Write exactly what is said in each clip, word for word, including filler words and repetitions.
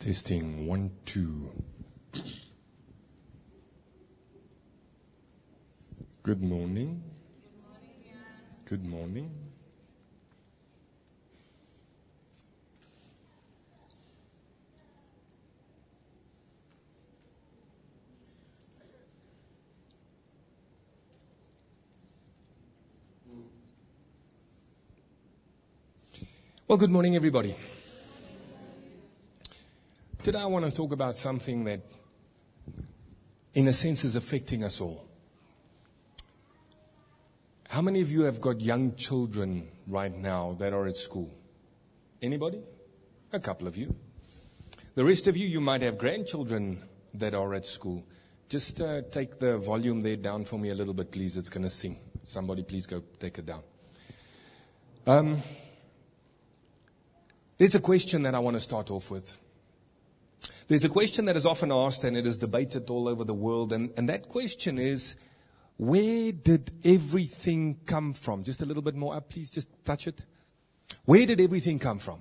Testing one, two. Good morning. Good morning. Well, good morning, everybody. Today I want to talk about something that, in a sense, is affecting us all. How many of you have got young children right now that are at school? Anybody? A couple of you. The rest of you, you might have grandchildren that are at school. Just uh, take the volume there down for me a little bit, please. It's going to sing. Somebody please go take it down. Um, there's a question that I want to start off with. There's a question that is often asked and it is debated all over the world. And, and that question is, where did everything come from? Just a little bit more up, please. Just touch it. Where did everything come from?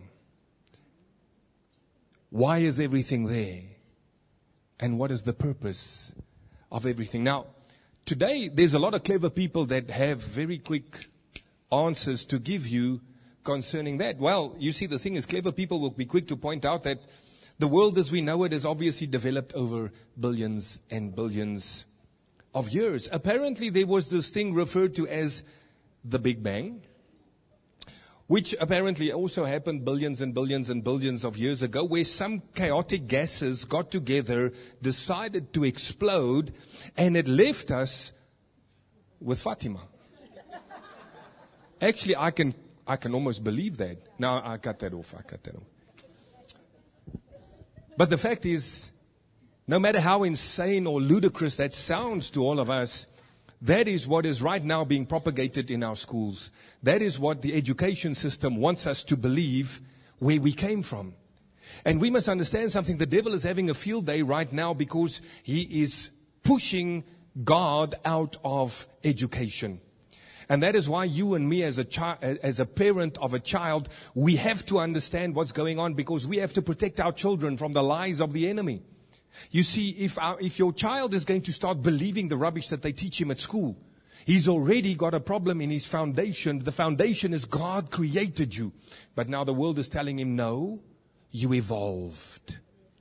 Why is everything there? And what is the purpose of everything? Now, today, there's a lot of clever people that have very quick answers to give you concerning that. Well, you see, the thing is, clever people will be quick to point out that the world as we know it has obviously developed over billions and billions of years. Apparently, there was this thing referred to as the Big Bang, which apparently also happened billions and billions and billions of years ago, where some chaotic gases got together, decided to explode, and it left us with Fatima. Actually, I can I can almost believe that. No, I cut that off. I cut that off. But the fact is, no matter how insane or ludicrous that sounds to all of us, that is what is right now being propagated in our schools. That is what the education system wants us to believe where we came from. And we must understand something. The devil is having a field day right now because he is pushing God out of education. And that is why you and me as a chi- as a parent of a child, we have to understand what's going on because we have to protect our children from the lies of the enemy. You see, if our, if your child is going to start believing the rubbish that they teach him at school, he's already got a problem in his foundation. The foundation is God created you. But now the world is telling him, no, you evolved.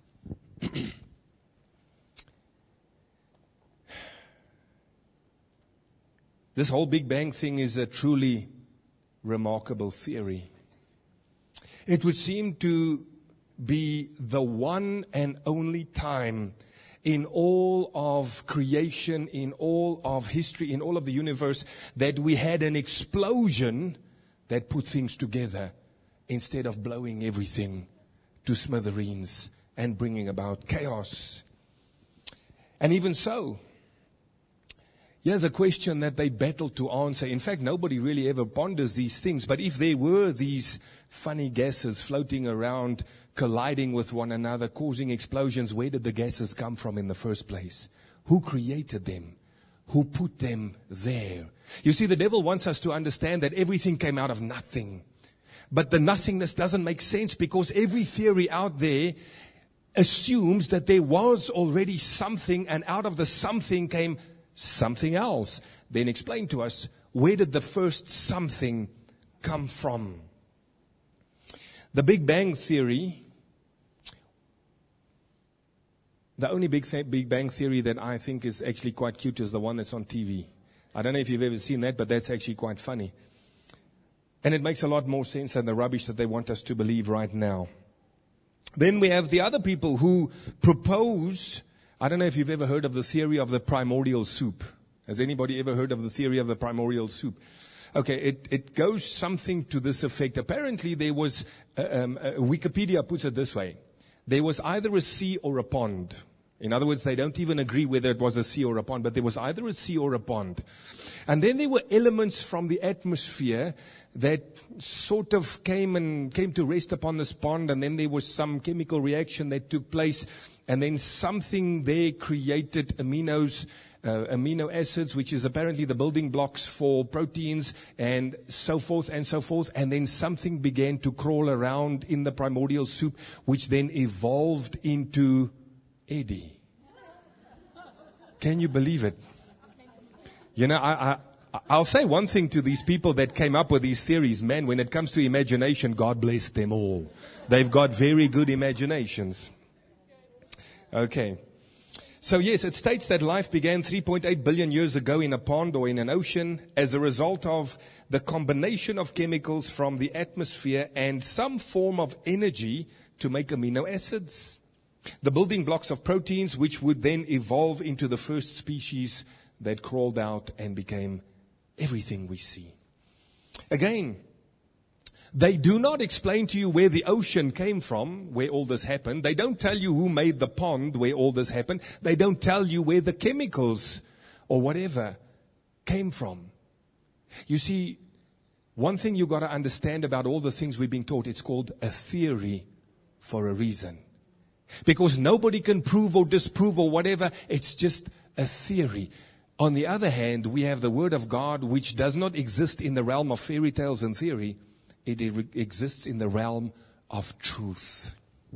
This whole Big Bang thing is a truly remarkable theory. It would seem to be the one and only time in all of creation, in all of history, in all of the universe, that we had an explosion that put things together instead of blowing everything to smithereens and bringing about chaos. And even so, here's a question that they battle to answer. In fact, nobody really ever ponders these things. But if there were these funny gases floating around, colliding with one another, causing explosions, where did the gases come from in the first place? Who created them? Who put them there? You see, the devil wants us to understand that everything came out of nothing. But the nothingness doesn't make sense because every theory out there assumes that there was already something, and out of the something came something else. Then explain to us, where did the first something come from? The Big Bang Theory, the only big, th- big Bang Theory that I think is actually quite cute is the one that's on T V. I don't know if you've ever seen that, but that's actually quite funny. And it makes a lot more sense than the rubbish that they want us to believe right now. Then we have the other people who propose, I don't know if you've ever heard of the theory of the primordial soup. Has anybody ever heard of the theory of the primordial soup? Okay, it, it goes something to this effect. Apparently there was, uh, um, uh, Wikipedia puts it this way. There was either a sea or a pond. In other words, they don't even agree whether it was a sea or a pond, but there was either a sea or a pond. And then there were elements from the atmosphere that sort of came and came to rest upon this pond, and then there was some chemical reaction that took place, and then something there created aminos uh, amino acids, which is apparently the building blocks for proteins and so forth and so forth. And then something began to crawl around in the primordial soup, which then evolved into Eddie. Can you believe it? You know, I, I, I'll say one thing to these people that came up with these theories. Man, when it comes to imagination, God bless them all. They've got very good imaginations. Okay. So yes, it states that life began three point eight billion years ago in a pond or in an ocean as a result of the combination of chemicals from the atmosphere and some form of energy to make amino acids. The building blocks of proteins, which would then evolve into the first species that crawled out and became everything we see. Again, they do not explain to you where the ocean came from, where all this happened. They don't tell you who made the pond, where all this happened. They don't tell you where the chemicals or whatever came from. You see, one thing you've got to understand about all the things we're being taught, it's called a theory for a reason. Because nobody can prove or disprove or whatever. It's just a theory. On the other hand, we have the Word of God, which does not exist in the realm of fairy tales and theory. It exists in the realm of truth.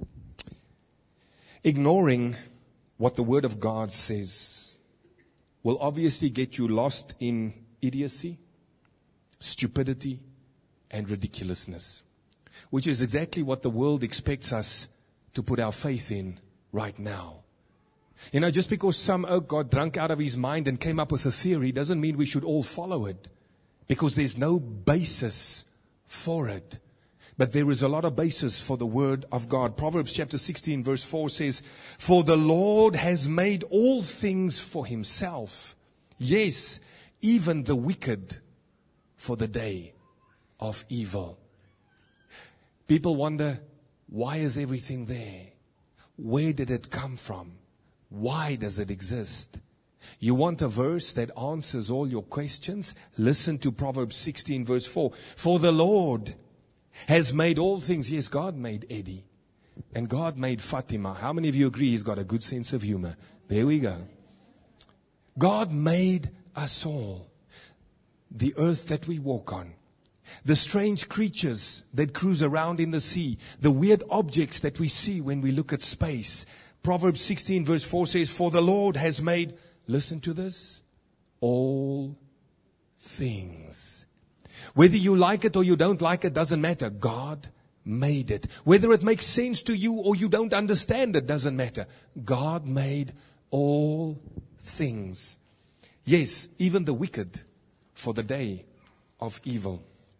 Ignoring what the Word of God says will obviously get you lost in idiocy, stupidity, and ridiculousness, which is exactly what the world expects us to put our faith in right now. You know, just because some oak got drunk out of his mind and came up with a theory doesn't mean we should all follow it, because there's no basis for it. But there is a lot of basis for the Word of God. Proverbs chapter sixteen verse four says, "For the Lord has made all things for himself. Yes, even the wicked for the day of evil." People wonder, why is everything there? Where did it come from? Why does it exist? You want a verse that answers all your questions? Listen to Proverbs sixteen verse four. "For the Lord has made all things." Yes, God made Eddie. And God made Fatima. How many of you agree he's got a good sense of humor? There we go. God made us all. The earth that we walk on. The strange creatures that cruise around in the sea. The weird objects that we see when we look at space. Proverbs sixteen verse four says, "For the Lord has made," listen to this, "all things." Whether you like it or you don't like it doesn't matter. God made it. Whether it makes sense to you or you don't understand it doesn't matter. God made all things. Yes, even the wicked for the day of evil.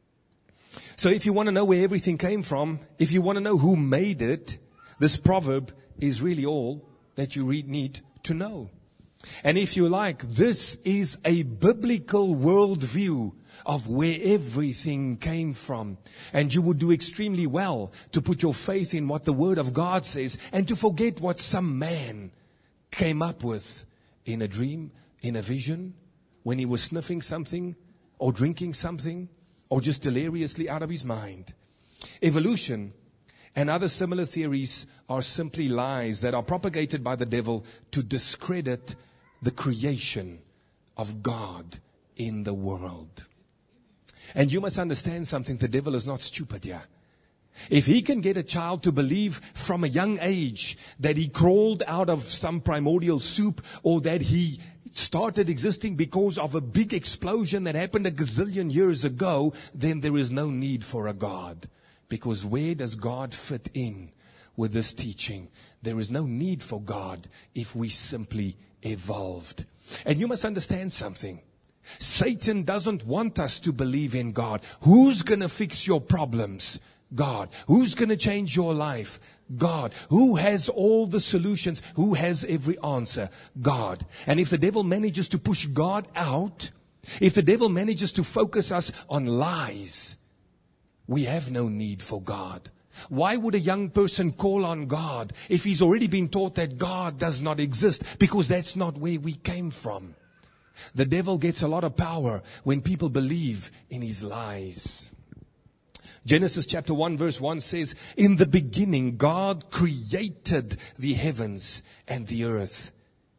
So if you want to know where everything came from, if you want to know who made it, this proverb is really all that you read need to know. And if you like, this is a biblical worldview of where everything came from. And you would do extremely well to put your faith in what the Word of God says and to forget what some man came up with in a dream, in a vision, when he was sniffing something or drinking something, or just deliriously out of his mind. Evolution and other similar theories are simply lies that are propagated by the devil to discredit the creation of God in the world. And you must understand something, the devil is not stupid here. If he can get a child to believe from a young age that he crawled out of some primordial soup, or that he started existing because of a big explosion that happened a gazillion years ago, then there is no need for a God. Because where does God fit in with this teaching? There is no need for God if we simply evolved. And you must understand something. Satan doesn't want us to believe in God. Who's going to fix your problems? God. Who's going to change your life? God. Who has all the solutions? Who has every answer? God. And if the devil manages to push God out, if the devil manages to focus us on lies, we have no need for God. Why would a young person call on God if he's already been taught that God does not exist? Because that's not where we came from. The devil gets a lot of power when people believe in his lies. Genesis chapter one verse one says, "In the beginning God created the heavens and the earth."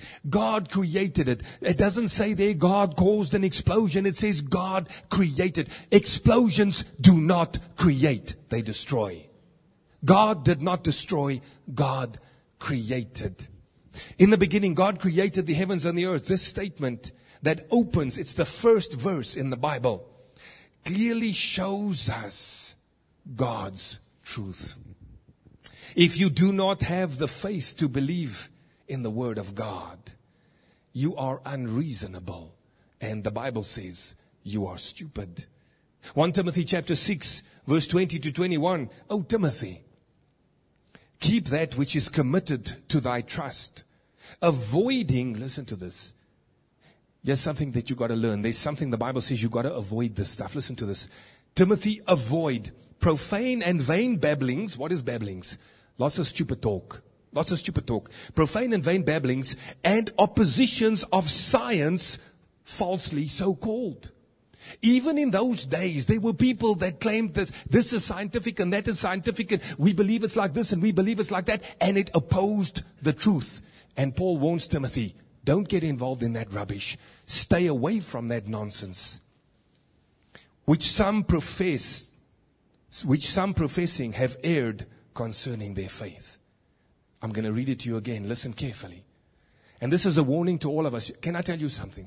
God created it. It doesn't say there God caused an explosion. It says God created. Explosions do not create. They destroy. God did not destroy. God created. In the beginning, God created the heavens and the earth. This statement that opens, it's the first verse in the Bible, clearly shows us God's truth. If you do not have the faith to believe in the Word of God, you are unreasonable. And the Bible says you are stupid. First Timothy chapter six, verse twenty to twenty-one. O Timothy, keep that which is committed to thy trust, avoiding, listen to this. There's something that you got to learn. There's something the Bible says you got to avoid this stuff. Listen to this. Timothy, avoid profane and vain babblings. What is babblings? Lots of stupid talk. Lots of stupid talk. Profane and vain babblings and oppositions of science, falsely so called. Even in those days, there were people that claimed this, this is scientific and that is scientific and we believe it's like this and we believe it's like that, and it opposed the truth. And Paul warns Timothy, don't get involved in that rubbish. Stay away from that nonsense, which some profess, which some professing have erred concerning their faith. I'm going to read it to you again. Listen carefully. And this is a warning to all of us. Can I tell you something?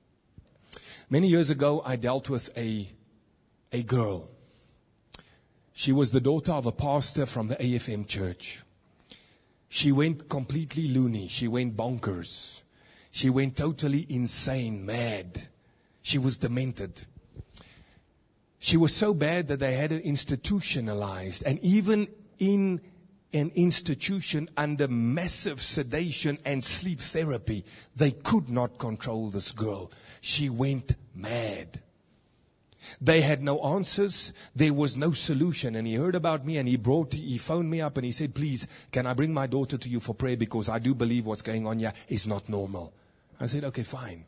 Many years ago, I dealt with a, a girl. She was the daughter of a pastor from the A F M church. She went completely loony. She went bonkers. She went totally insane, mad. She was demented. She was so bad that they had her institutionalized. And even in an institution under massive sedation and sleep therapy, they could not control this girl. She went mad. They had no answers. There was no solution. And he heard about me and he brought, he phoned me up and he said, please, can I bring my daughter to you for prayer? Because I do believe what's going on here is not normal. I said, okay, fine.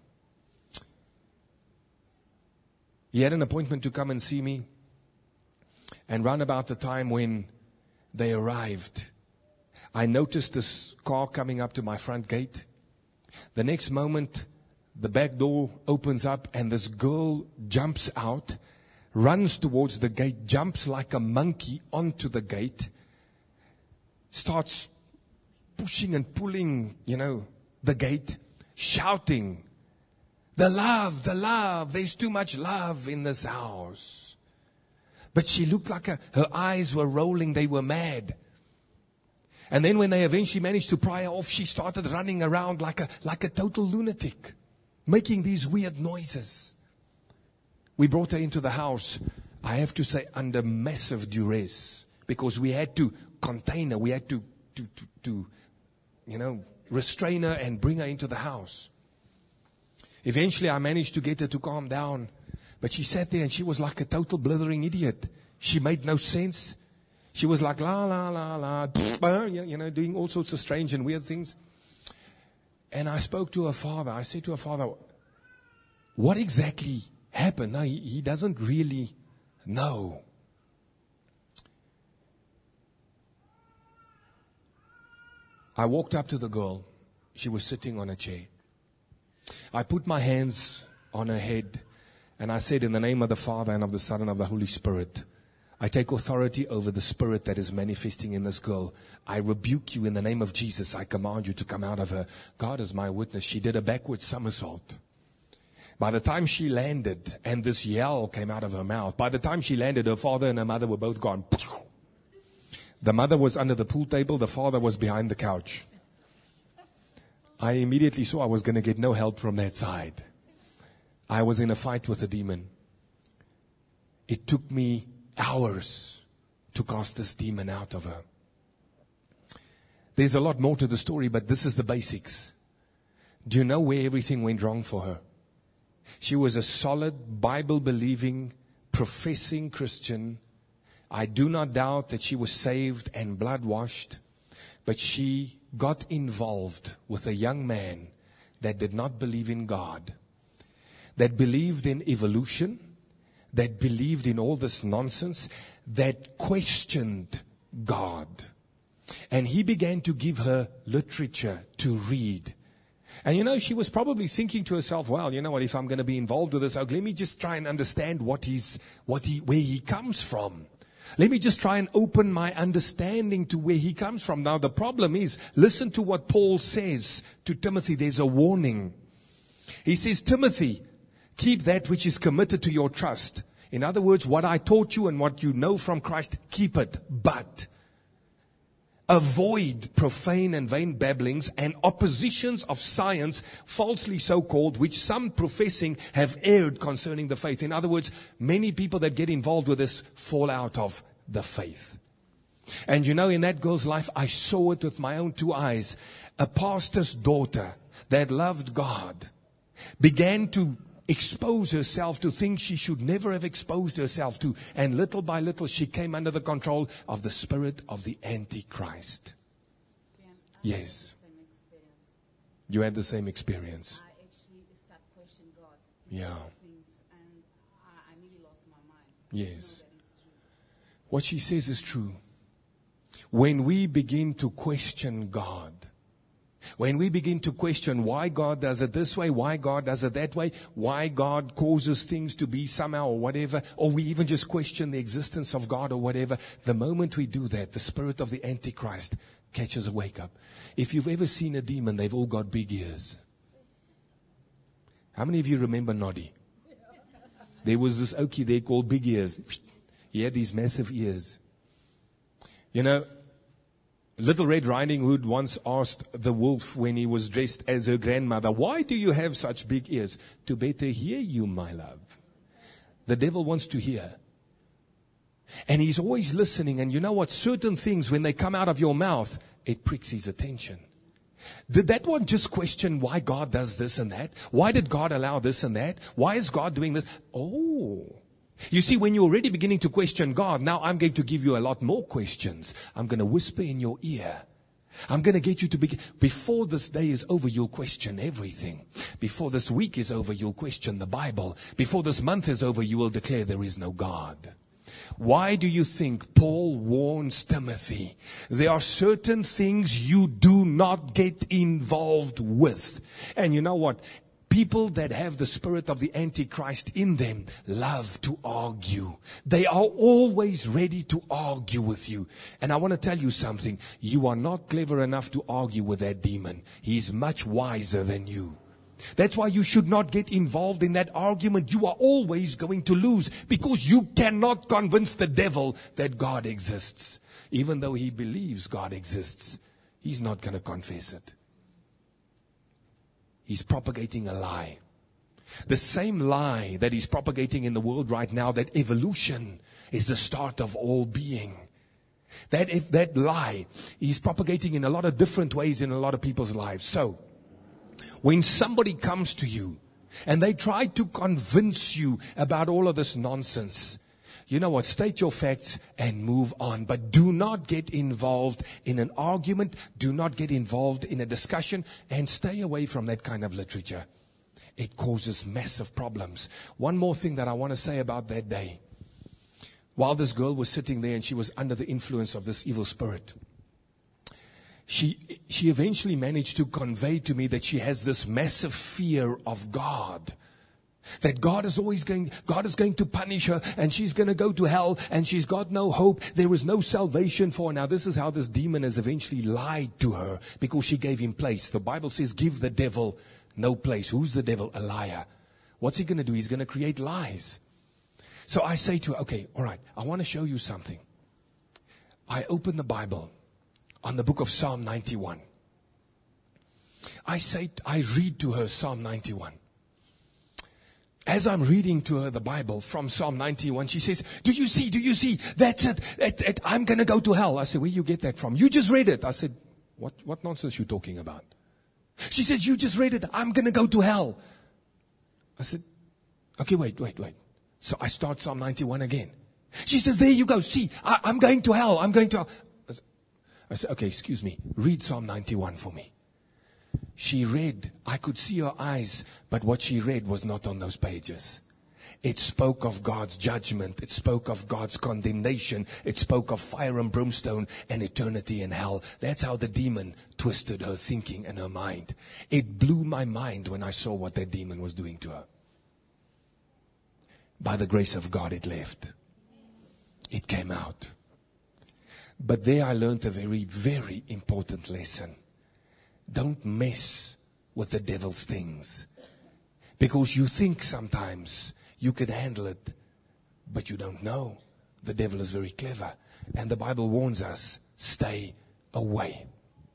He had an appointment to come and see me. And round about the time when they arrived, I noticed this car coming up to my front gate. The next moment, the back door opens up and this girl jumps out, runs towards the gate, jumps like a monkey onto the gate, starts pushing and pulling, you know, the gate, shouting, the love, the love, there's too much love in this house. But she looked like a, her eyes were rolling, they were mad. And then when they eventually managed to pry her off, she started running around like a, like a total lunatic, making these weird noises. We brought her into the house, I have to say, under massive duress, because we had to contain her, we had to, to, to, to you know, restrain her and bring her into the house. Eventually I managed to get her to calm down, but she sat there and she was like a total blithering idiot. She made no sense. She was like, la, la, la, la, you know, doing all sorts of strange and weird things. And I spoke to her father. I said to her father, what exactly happened? No, he, he doesn't really know. I walked up to the girl. She was sitting on a chair. I put my hands on her head and I said, in the name of the Father and of the Son and of the Holy Spirit, I take authority over the spirit that is manifesting in this girl. I rebuke you in the name of Jesus. I command you to come out of her. God is my witness. She did a backward somersault. By the time she landed and this yell came out of her mouth, by the time she landed, her father and her mother were both gone. The mother was under the pool table. The father was behind the couch. I immediately saw I was going to get no help from that side. I was in a fight with a demon. It took me hours to cast this demon out of her. There's a lot more to the story, but this is the basics. Do you know where everything went wrong for her? She was a solid, Bible-believing, professing Christian. I do not doubt that she was saved and blood-washed, but she got involved with a young man that did not believe in God, that believed in evolution, that believed in all this nonsense, that questioned God. And he began to give her literature to read. And you know, she was probably thinking to herself, well, you know what, if I'm going to be involved with this, oh, let me just try and understand what he's, what he, where he comes from. Let me just try and open my understanding to where he comes from. Now, the problem is, listen to what Paul says to Timothy. There's a warning. He says, Timothy, keep that which is committed to your trust. In other words, what I taught you and what you know from Christ, keep it. But avoid profane and vain babblings and oppositions of science, falsely so called, which some professing have erred concerning the faith. In other words, many people that get involved with this fall out of the faith. And you know, in that girl's life, I saw it with my own two eyes. A pastor's daughter that loved God began to expose herself to things she should never have exposed herself to. And little by little, she came under the control of the spirit of the Antichrist. Yeah, yes. You had the same experience. I actually started questioning God. Yeah. Things, and I, I nearly lost my mind. Yes. What she says is true. When we begin to question God, when we begin to question why God does it this way, why God does it that way, why God causes things to be somehow or whatever, or we even just question the existence of God or whatever, the moment we do that, the spirit of the Antichrist catches a wake up. If you've ever seen a demon, they've all got big ears. How many of you remember Noddy? There was this Okie there called Big Ears. He had these massive ears. You know, Little Red Riding Hood once asked the wolf when he was dressed as her grandmother, why do you have such big ears? To better hear you, my love. The devil wants to hear. And he's always listening. And you know what? Certain things, when they come out of your mouth, it pricks his attention. Did that one just question why God does this and that? Why did God allow this and that? Why is God doing this? Oh. You see, when you're already beginning to question God, now I'm going to give you a lot more questions. I'm going to whisper in your ear. I'm going to get you to begin. Before this day is over, you'll question everything. Before this week is over, you'll question the Bible. Before this month is over, you will declare there is no God. Why do you think Paul warns Timothy? There are certain things you do not get involved with. And you know what? People that have the spirit of the Antichrist in them love to argue. They are always ready to argue with you. And I want to tell you something. You are not clever enough to argue with that demon. He's much wiser than you. That's why you should not get involved in that argument. You are always going to lose because you cannot convince the devil that God exists. Even though he believes God exists, he's not going to confess it. He's propagating a lie. The same lie that he's propagating in the world right now, that evolution is the start of all being. That if that lie, he's propagating in a lot of different ways in a lot of people's lives. So, when somebody comes to you and they try to convince you about all of this nonsense, you know what? State your facts and move on. But do not get involved in an argument. Do not get involved in a discussion. And stay away from that kind of literature. It causes massive problems. One more thing that I want to say about that day. While this girl was sitting there and she was under the influence of this evil spirit, she, she eventually managed to convey to me that she has this massive fear of God. That God is always going, God is going to punish her and she's going to go to hell and she's got no hope. There is no salvation for her. Now this is how this demon has eventually lied to her because she gave him place. The Bible says give the devil no place. Who's the devil? A liar. What's he going to do? He's going to create lies. So I say to her, okay, all right, I want to show you something. I open the Bible on the book of Psalm ninety-one. I say, I read to her Psalm ninety-one. As I'm reading to her the Bible from Psalm ninety-one, she says, do you see, do you see, that's it, it, it I'm going to go to hell. I said, where you get that from? You just read it. I said, what, what nonsense you talking about? She says, you just read it, I'm going to go to hell. I said, okay, wait, wait, wait. So I start Psalm ninety-one again. She says, there you go, see, I, I'm going to hell, I'm going to hell. I said, okay, excuse me, read Psalm ninety-one for me. She read, I could see her eyes, but what she read was not on those pages. It spoke of God's judgment. It spoke of God's condemnation. It spoke of fire and brimstone and eternity in hell. That's how the demon twisted her thinking and her mind. It blew my mind when I saw what that demon was doing to her. By the grace of God, it left. It came out. But there I learned a very, very important lesson. Don't mess with the devil's things. Because you think sometimes you can handle it, but you don't know. The devil is very clever. And the Bible warns us, stay away.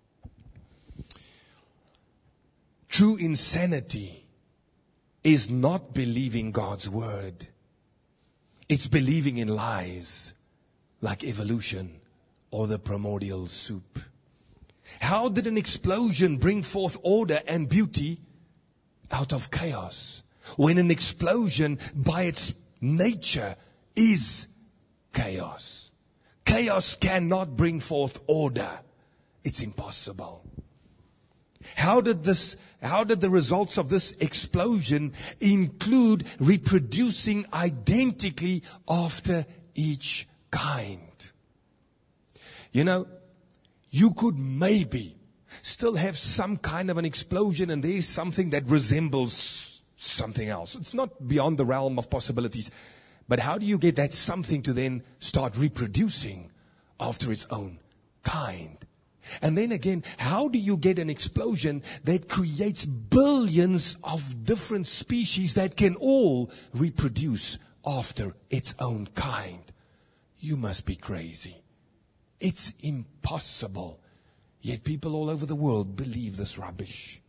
True insanity is not believing God's word. It's believing in lies like evolution or the primordial soup. How did an explosion bring forth order and beauty out of chaos? When an explosion by its nature is chaos. Chaos cannot bring forth order. It's impossible. How did this, how did the results of this explosion include reproducing identically after each kind? You know, you could maybe still have some kind of an explosion and there's something that resembles something else. It's not beyond the realm of possibilities. But how do you get that something to then start reproducing after its own kind? And then again, how do you get an explosion that creates billions of different species that can all reproduce after its own kind? You must be crazy. It's impossible. Yet people all over the world believe this rubbish.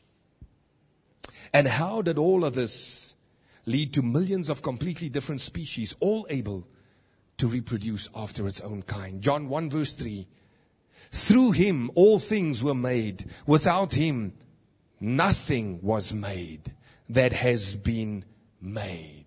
And how did all of this lead to millions of completely different species, all able to reproduce after its own kind? John one verse three. Through him all things were made. Without him nothing was made that has been made.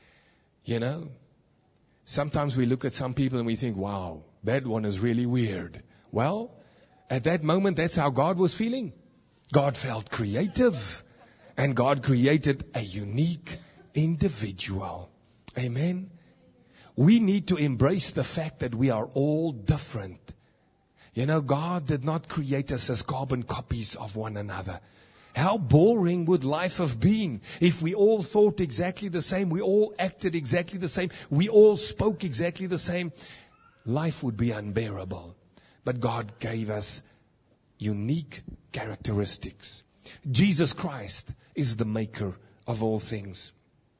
You know, sometimes we look at some people and we think, wow, that one is really weird. Well, at that moment, that's how God was feeling. God felt creative. And God created a unique individual. Amen. We need to embrace the fact that we are all different. You know, God did not create us as carbon copies of one another. How boring would life have been if we all thought exactly the same, we all acted exactly the same, we all spoke exactly the same? Life would be unbearable. But God gave us unique characteristics. Jesus Christ is the maker of all things.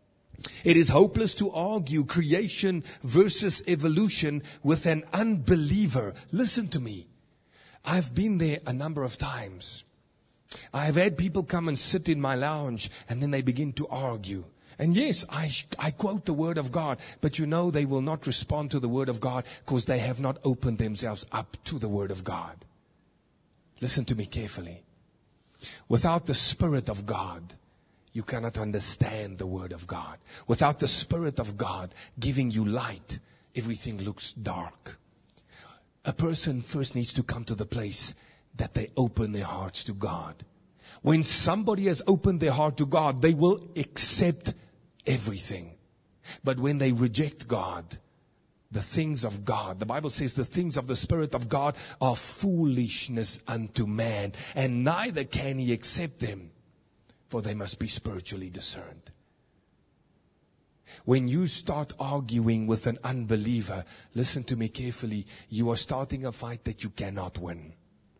It is hopeless to argue creation versus evolution with an unbeliever. Listen to me. I've been there a number of times. I've had people come and sit in my lounge and then they begin to argue. And yes, I, I quote the word of God, but you know they will not respond to the word of God because they have not opened themselves up to the word of God. Listen to me carefully. Without the Spirit of God, you cannot understand the Word of God. Without the Spirit of God giving you light, everything looks dark. A person first needs to come to the place that they open their hearts to God. When somebody has opened their heart to God, they will accept everything. But when they reject God, the things of God, the Bible says the things of the Spirit of God are foolishness unto man, and neither can he accept them, for they must be spiritually discerned. When you start arguing with an unbeliever, listen to me carefully, you are starting a fight that you cannot win.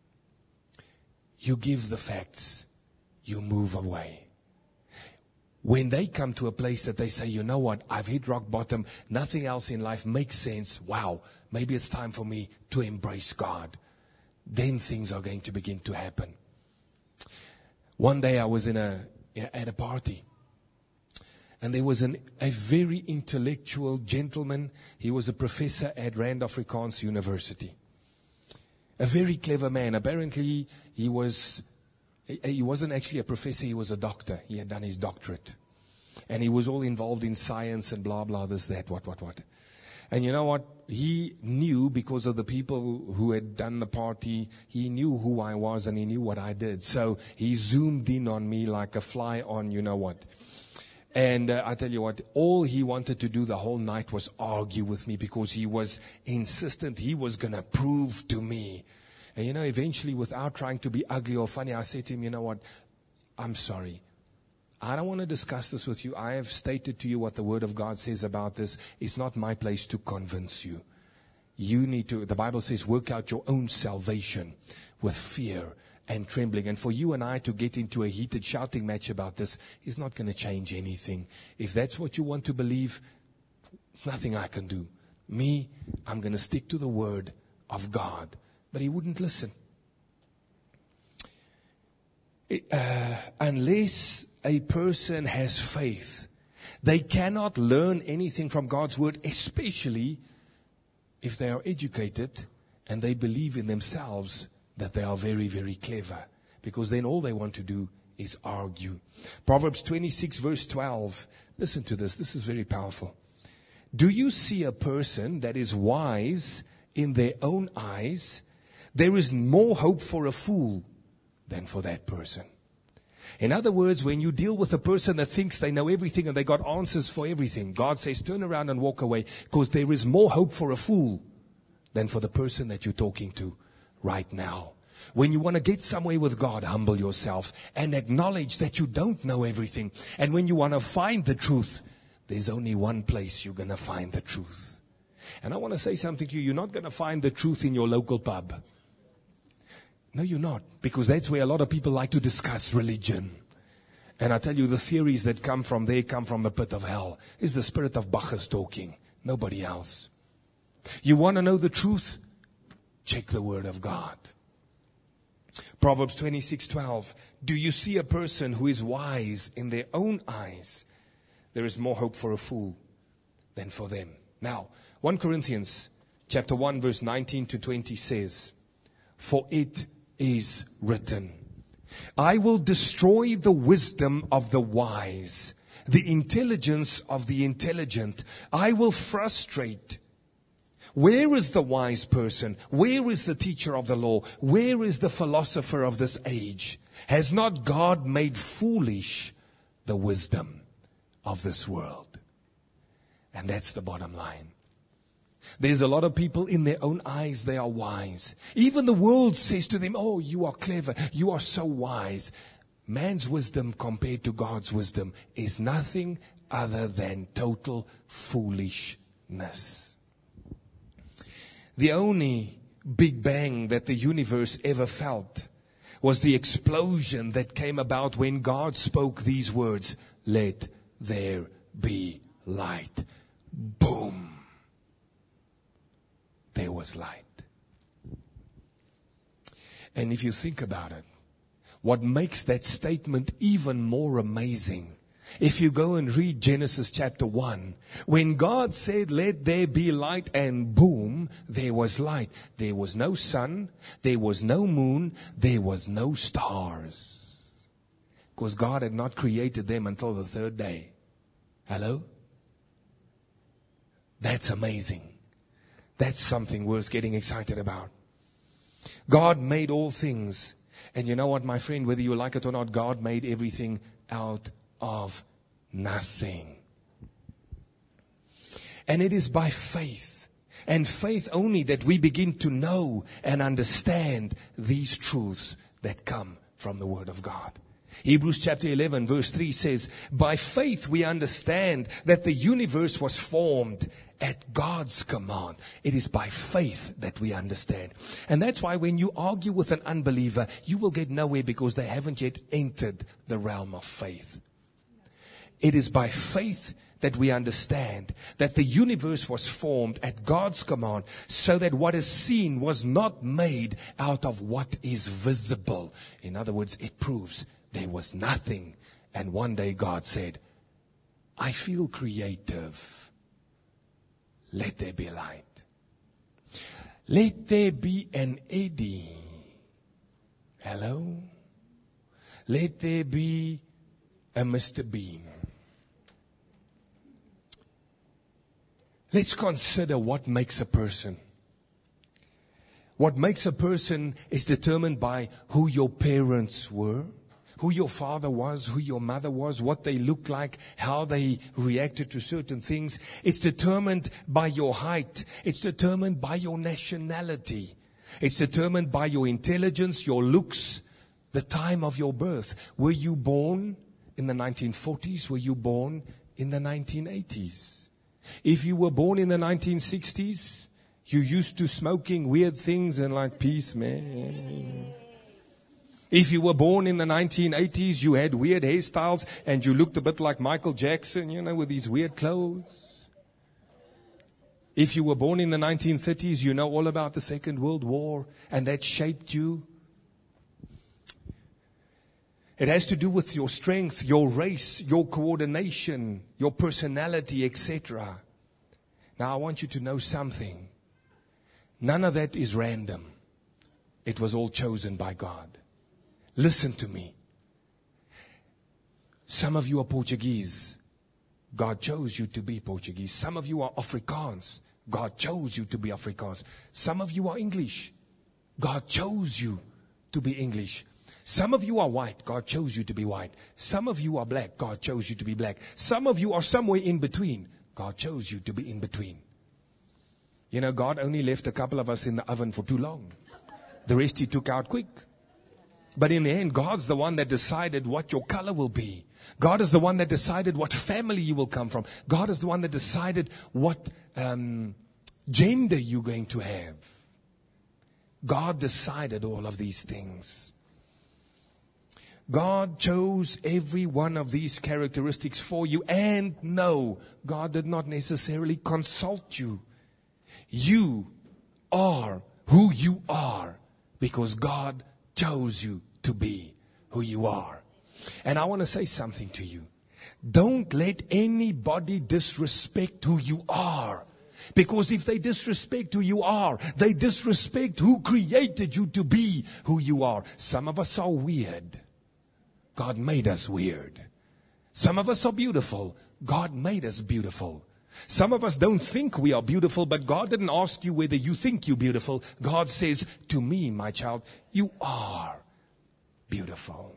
You give the facts, you move away. When they come to a place that they say, you know what, I've hit rock bottom, nothing else in life makes sense, wow, maybe it's time for me to embrace God. Then things are going to begin to happen. One day I was in a at a party. And there was an, a very intellectual gentleman. He was a professor at Rand Afrikaans University. A very clever man. Apparently he was... He wasn't actually a professor, he was a doctor. He had done his doctorate. And he was all involved in science and blah, blah, this, that, what, what, what. And you know what? He knew, because of the people who had done the party, he knew who I was and he knew what I did. So he zoomed in on me like a fly on you know what. And uh, I tell you what, all he wanted to do the whole night was argue with me because he was insistent he was going to prove to me. And you know, eventually, without trying to be ugly or funny, I said to him, you know what, I'm sorry. I don't want to discuss this with you. I have stated to you what the Word of God says about this. It's not my place to convince you. You need to, the Bible says, work out your own salvation with fear and trembling. And for you and I to get into a heated shouting match about this is not going to change anything. If that's what you want to believe, there's nothing I can do. Me, I'm going to stick to the Word of God. But he wouldn't listen. It, uh, unless a person has faith, they cannot learn anything from God's Word, especially if they are educated and they believe in themselves that they are very, very clever. Because then all they want to do is argue. Proverbs twenty-six verse twelve. Listen to this. This is very powerful. Do you see a person that is wise in their own eyes? There is more hope for a fool than for that person. In other words, when you deal with a person that thinks they know everything and they got answers for everything, God says, turn around and walk away, because there is more hope for a fool than for the person that you're talking to right now. When you want to get somewhere with God, humble yourself and acknowledge that you don't know everything. And when you want to find the truth, there's only one place you're going to find the truth. And I want to say something to you. You're not going to find the truth in your local pub. No, you're not. Because that's where a lot of people like to discuss religion. And I tell you, the theories that come from there come from the pit of hell. It's the spirit of Bacchus talking. Nobody else. You want to know the truth? Check the Word of God. Proverbs twenty-six twelve. Do you see a person who is wise in their own eyes? There is more hope for a fool than for them. Now, First Corinthians chapter one verse nineteen to twenty says, for it is written, I will destroy the wisdom of the wise, the intelligence of the intelligent. I will frustrate. Where is the wise person? Where is the teacher of the law? Where is the philosopher of this age? Has not God made foolish the wisdom of this world? And that's the bottom line. There's a lot of people in their own eyes, they are wise. Even the world says to them, oh, you are clever, you are so wise. Man's wisdom compared to God's wisdom is nothing other than total foolishness. The only big bang that the universe ever felt was the explosion that came about when God spoke these words, let there be light. Boom. There was light. And if you think about it, what makes that statement even more amazing, if you go and read Genesis chapter one, when God said, let there be light, and boom, there was light. There was no sun, there was no moon, there was no stars. Because God had not created them until the third day. Hello? That's amazing. That's something worth getting excited about. God made all things. And you know what, my friend, whether you like it or not, God made everything out of nothing. And it is by faith, and faith only, that we begin to know and understand these truths that come from the Word of God. Hebrews chapter eleven verse three says, by faith we understand that the universe was formed at God's command. It is by faith that we understand. And that's why when you argue with an unbeliever, you will get nowhere, because they haven't yet entered the realm of faith. It is by faith that we understand that the universe was formed at God's command, so that what is seen was not made out of what is visible. In other words, it proves there was nothing. And one day God said, I feel creative. Let there be light. Let there be an Eddie. Hello? Let there be a Mister Bean. Let's consider what makes a person. What makes a person is determined by who your parents were, who your father was, who your mother was, what they looked like, how they reacted to certain things. It's determined by your height. It's determined by your nationality. It's determined by your intelligence, your looks, the time of your birth. Were you born in the nineteen forties? Were you born in the nineteen eighties? If you were born in the nineteen sixties, you used to smoking weird things and like, peace, man. If you were born in the nineteen eighties, you had weird hairstyles and you looked a bit like Michael Jackson, you know, with these weird clothes. If you were born in the nineteen thirties, you know all about the Second World War and that shaped you. It has to do with your strength, your race, your coordination, your personality, et cetera. Now I want you to know something. None of that is random. It was all chosen by God. Listen to me. Some of you are Portuguese. God chose you to be Portuguese. Some of you are Afrikaans. God chose you to be Afrikaans. Some of you are English. God chose you to be English. Some of you are white. God chose you to be white. Some of you are black. God chose you to be black. Some of you are somewhere in between. God chose you to be in between. You know, God only left a couple of us in the oven for too long. The rest He took out quick. But in the end, God's the one that decided what your color will be. God is the one that decided what family you will come from. God is the one that decided what um, gender you're going to have. God decided all of these things. God chose every one of these characteristics for you. And no, God did not necessarily consult you. You are who you are because God chose you to be who you are. And I want to say something to you. Don't let anybody disrespect who you are. Because if they disrespect who you are, they disrespect who created you to be who you are. Some of us are weird. God made us weird. Some of us are beautiful. God made us beautiful. Some of us don't think we are beautiful, but God didn't ask you whether you think you're beautiful. God says, to me, my child, you are beautiful.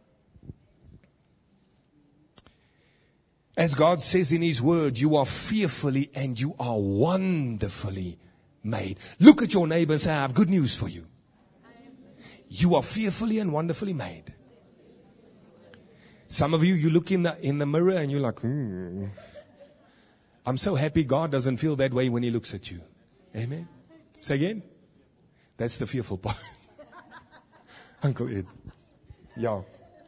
As God says in His Word, you are fearfully and you are wonderfully made. Look at your neighbor and say, I have good news for you. You are fearfully and wonderfully made. Some of you, you look in the in the mirror and you're like, hmm. I'm so happy God doesn't feel that way when He looks at you. Amen? Say again? That's the fearful part. Uncle Ed. Yeah.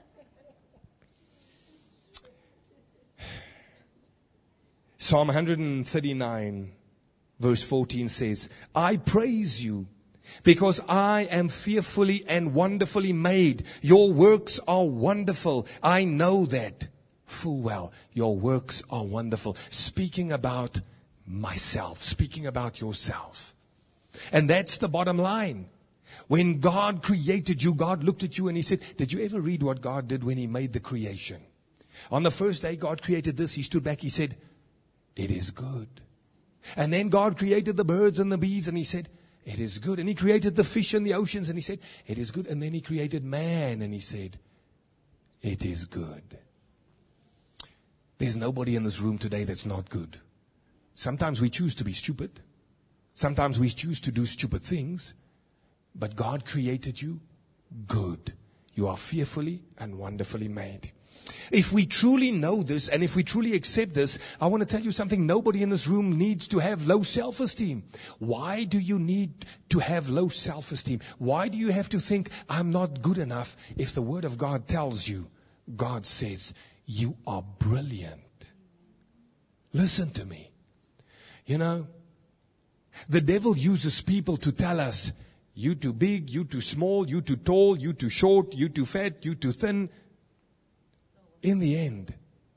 Psalm one thirty-nine verse fourteen says, I praise you because I am fearfully and wonderfully made. Your works are wonderful. I know that full well. Your works are wonderful. Speaking about myself, speaking about yourself. And that's the bottom line. When God created you, God looked at you and He said, did you ever read what God did when He made the creation? On the first day God created this, He stood back, He said, it is good. And then God created the birds and the bees and He said, it is good. And He created the fish and the oceans and He said, it is good. And then He created man and He said, it is good. There's nobody in this room today that's not good. Sometimes we choose to be stupid. Sometimes we choose to do stupid things. But God created you good. You are fearfully and wonderfully made. If we truly know this and if we truly accept this, I want to tell you something. Nobody in this room needs to have low self-esteem. Why do you need to have low self-esteem? Why do you have to think, I'm not good enough, if the Word of God tells you, God says, you are brilliant. Listen to me. You know, the devil uses people to tell us, you too big, you too small, you too tall, you too short, you too fat, you too thin. In the end,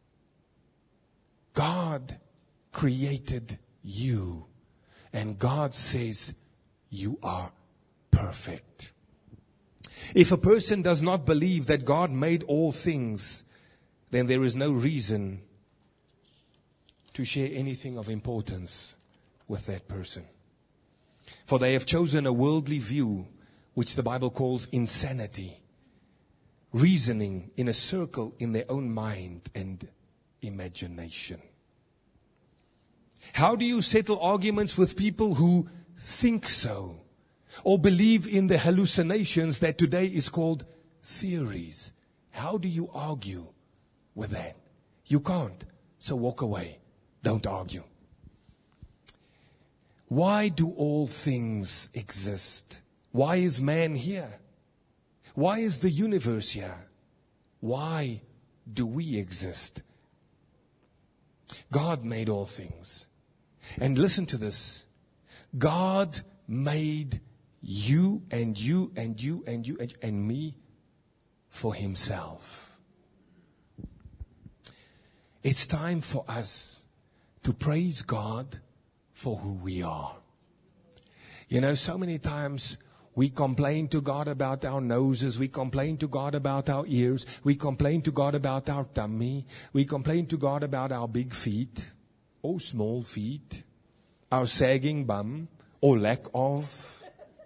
God created you. And God says, you are perfect. If a person does not believe that God made all things, then there is no reason to share anything of importance with that person. For they have chosen a worldly view, which the Bible calls insanity. reasoning in a circle in their own mind and imagination. How do you settle arguments with people who think so or believe in the hallucinations that today is called theories? How do you argue with that? You can't. So walk away. Don't argue. Why do all things exist? Why is man here? Why is the universe here? Why do we exist? God made all things. And listen to this. God made you and you and you and you and, and me for himself. It's time for us to praise God for who we are. You know, so many times we complain to God about our noses. We complain to God about our ears. We complain to God about our tummy. We complain to God about our big feet or small feet, our sagging bum or lack of.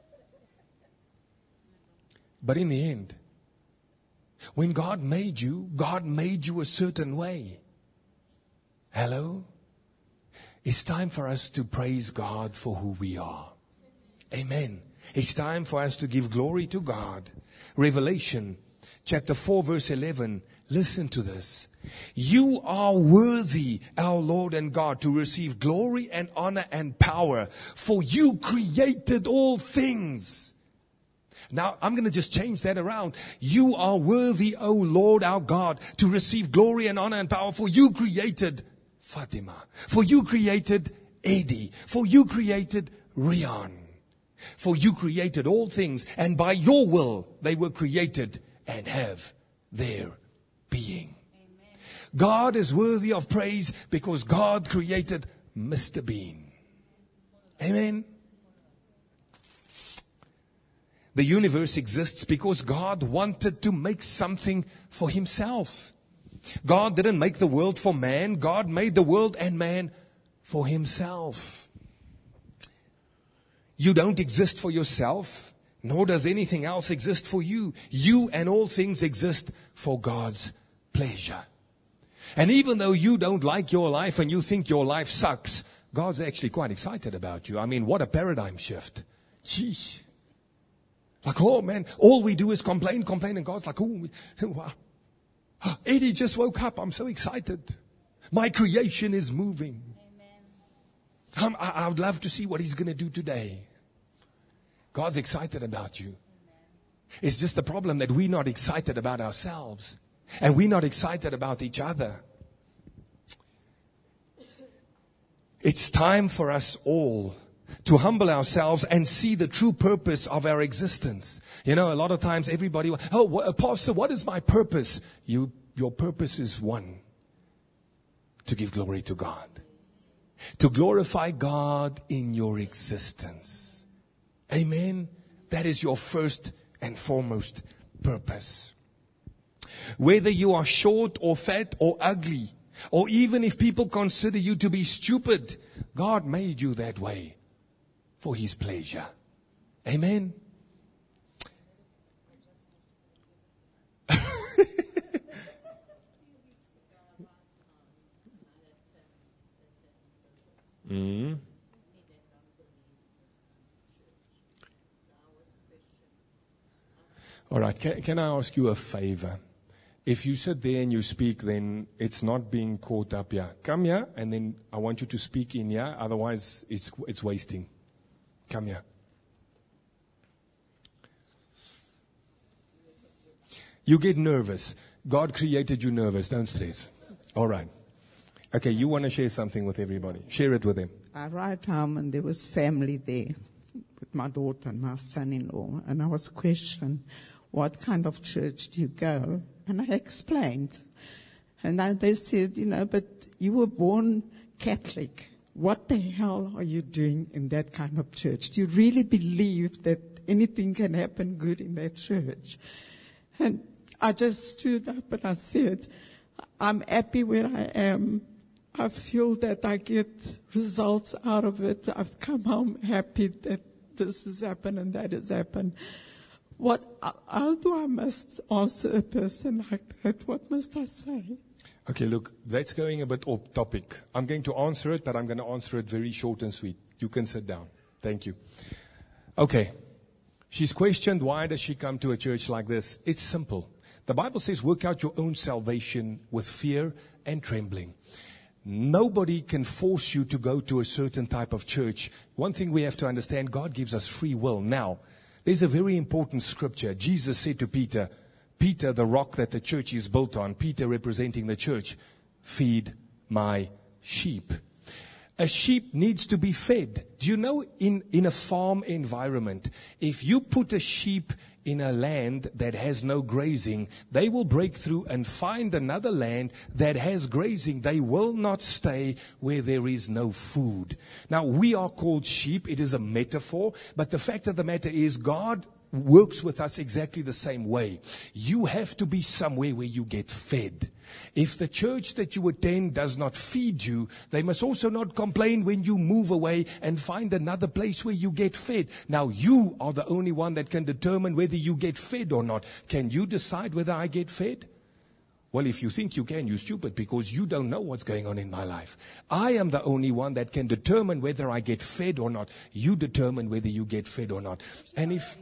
But in the end, when God made you, God made you a certain way. Hello? It's time for us to praise God for who we are. Amen. It's time for us to give glory to God. Revelation chapter four verse eleven. Listen to this. You are worthy, our Lord and God, to receive glory and honor and power, for you created all things. Now, I'm going to just change that around. You are worthy, O Lord, our God, to receive glory and honor and power, for you created Fatima, for you created Eddie, for you created Rian, for you created all things, and by your will they were created and have their being. Amen. God is worthy of praise because God created Mister Bean. Amen. The universe exists because God wanted to make something for himself. God didn't make the world for man. God made the world and man for himself. You don't exist for yourself, nor does anything else exist for you. You and all things exist for God's pleasure. And even though you don't like your life and you think your life sucks, God's actually quite excited about you. I mean, what a paradigm shift. Jeez. Like, oh man, all we do is complain, complain, and God's like, oh, wow. Eddie just woke up. I'm so excited. My creation is moving. Amen. I, I would love to see what he's going to do today. God's excited about you. Amen. It's just the problem that we're not excited about ourselves. And we're not excited about each other. It's time for us all to humble ourselves and see the true purpose of our existence. You know, a lot of times everybody, oh, what, Pastor, what is my purpose? You, your purpose is one, to give glory to God. To glorify God in your existence. Amen. That is your first and foremost purpose. Whether you are short or fat or ugly, or even if people consider you to be stupid, God made you that way for his pleasure. Amen. mm. All right, can, can I ask you a favor? If you sit there and you speak, then it's not being caught up here. Come here, and then I want you to speak in here. Otherwise, it's it's wasting. Come here. You get nervous. God created you nervous. Don't stress. All right. Okay, you want to share something with everybody. Share it with them. I arrived home and there was family there with my daughter and my son-in-law. And I was questioned, what kind of church do you go? And I explained. And I, they said, you know, but you were born Catholic. What the hell are you doing in that kind of church? Do you really believe that anything can happen good in that church? And I just stood up and I said, I'm happy where I am. I feel that I get results out of it. I've come home happy that this has happened and that has happened. What, how do I must answer a person like that? What must I say? Okay, look, that's going a bit off topic. I'm going to answer it, but I'm going to answer it very short and sweet. You can sit down. Thank you. Okay. She's questioned, why does she come to a church like this? It's simple. The Bible says, work out your own salvation with fear and trembling. Nobody can force you to go to a certain type of church. One thing we have to understand, God gives us free will. Now, there's a very important scripture. Jesus said to Peter, Peter, the rock that the church is built on, Peter representing the church, feed my sheep. A sheep needs to be fed. Do you know, in, in a farm environment, if you put a sheep in a land that has no grazing, they will break through and find another land that has grazing. They will not stay where there is no food. Now, we are called sheep. It is a metaphor. But the fact of the matter is, God works with us exactly the same way. You have to be somewhere where you get fed. If the church that you attend does not feed you, they must also not complain when you move away and find another place where you get fed. Now, you are the only one that can determine whether you get fed or not. Can you decide whether I get fed? Well, if you think you can, you're stupid, because you don't know what's going on in my life. I am the only one that can determine whether I get fed or not. You determine whether you get fed or not. And if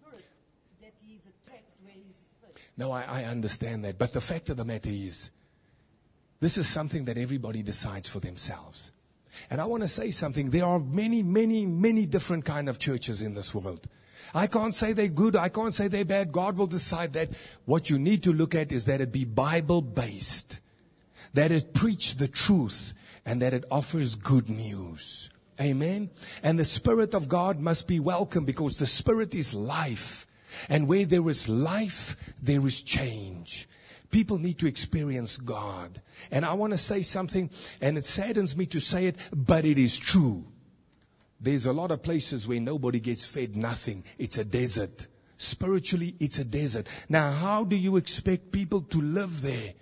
No, I, I understand that. But the fact of the matter is, this is something that everybody decides for themselves. And I want to say something. There are many, many, many different kind of churches in this world. I can't say they're good. I can't say they're bad. God will decide that. What you need to look at is that it be Bible-based, that it preach the truth, and that it offers good news. Amen? And the Spirit of God must be welcome, because the Spirit is life. And where there is life, there is change. People need to experience God. And I want to say something, and it saddens me to say it, but it is true. There's a lot of places where nobody gets fed nothing. It's a desert. Spiritually, it's a desert. Now, how do you expect people to live there?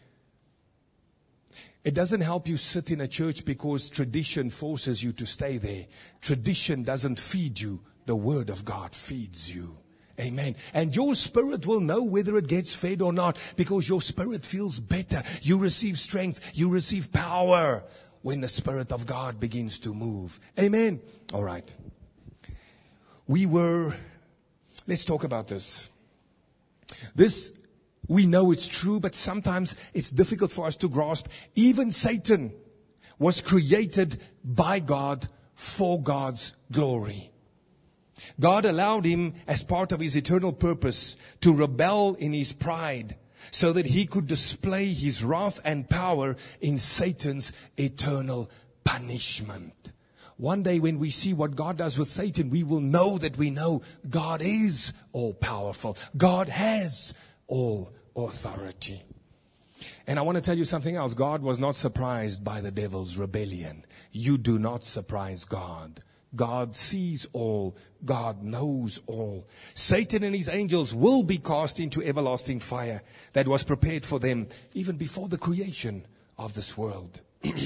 It doesn't help you sit in a church because tradition forces you to stay there. Tradition doesn't feed you. The Word of God feeds you. Amen. And your spirit will know whether it gets fed or not, because your spirit feels better. You receive strength. You receive power when the Spirit of God begins to move. Amen. All right. We were, let's talk about this. This, we know it's true, but sometimes it's difficult for us to grasp. Even Satan was created by God for God's glory. God allowed him, as part of his eternal purpose, to rebel in his pride so that he could display his wrath and power in Satan's eternal punishment. One day when we see what God does with Satan, we will know that we know God is all powerful. God has all authority. And I want to tell you something else. God was not surprised by the devil's rebellion. You do not surprise God. God sees all. God knows all. Satan and his angels will be cast into everlasting fire that was prepared for them even before the creation of this world.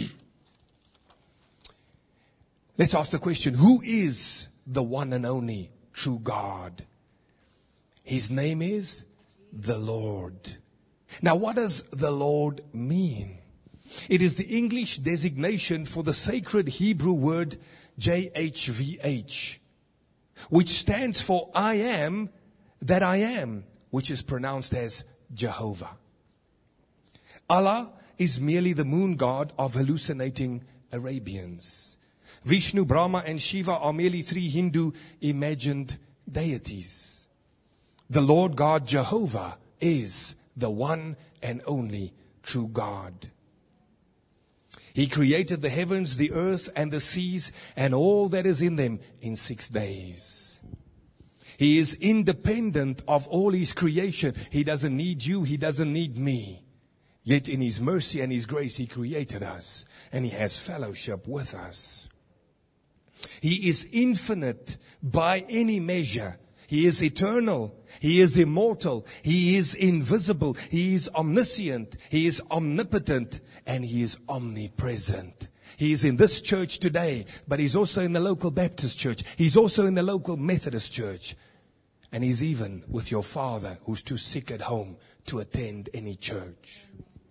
Let's ask the question, who is the one and only true God? His name is the Lord. Now, what does the Lord mean? It is the English designation for the sacred Hebrew word J H V H, which stands for I am that I am, which is pronounced as Jehovah. Allah is merely the moon god of hallucinating Arabians. Vishnu, Brahma, and Shiva are merely three Hindu imagined deities. The Lord God Jehovah is the one and only true God. He created the heavens, the earth, and the seas, and all that is in them in six days. He is independent of all his creation. He doesn't need you. He doesn't need me. Yet in his mercy and his grace, he created us, and he has fellowship with us. He is infinite by any measure. He is eternal. He is immortal. He is invisible. He is omniscient. He is omnipotent. And he is omnipresent. He is in this church today, but he's also in the local Baptist church. He's also in the local Methodist church. And he's even with your father who's too sick at home to attend any church.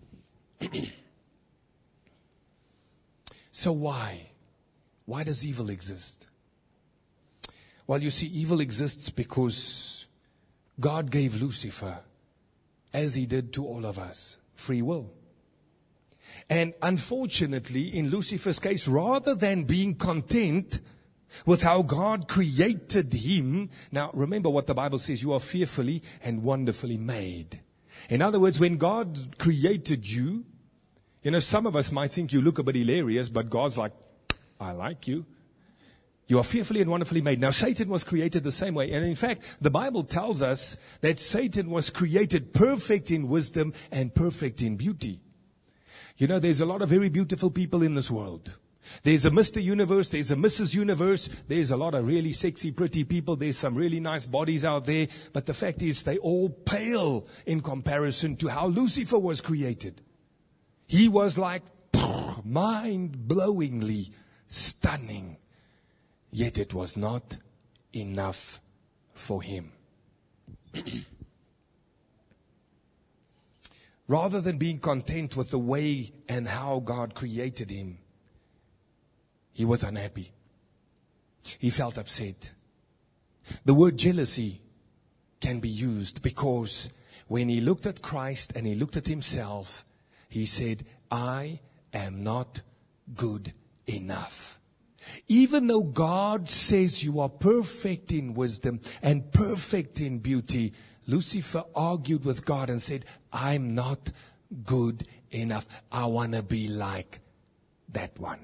So why? Why does evil exist? Well, you see, evil exists because God gave Lucifer, as he did to all of us, free will. And unfortunately, in Lucifer's case, rather than being content with how God created him, now remember what the Bible says, you are fearfully and wonderfully made. In other words, when God created you, you know, some of us might think you look a bit hilarious, but God's like, I like you. You are fearfully and wonderfully made. Now, Satan was created the same way. And in fact, the Bible tells us that Satan was created perfect in wisdom and perfect in beauty. You know, there's a lot of very beautiful people in this world. There's a Mister Universe, there's a Missus Universe, there's a lot of really sexy, pretty people, there's some really nice bodies out there. But the fact is, they all pale in comparison to how Lucifer was created. He was like mind-blowingly stunning. Yet it was not enough for him. Rather than being content with the way and how God created him, he was unhappy. He felt upset. The word jealousy can be used because when he looked at Christ and he looked at himself, he said, I am not good enough. Even though God says you are perfect in wisdom and perfect in beauty, Lucifer argued with God and said, I'm not good enough. I want to be like that one.